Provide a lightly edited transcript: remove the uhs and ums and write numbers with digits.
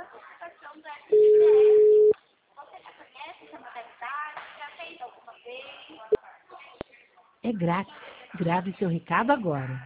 participação do SBT. Você já conhece essa modalidade? Já fez alguma vez? É grátis. Grave seu recado agora.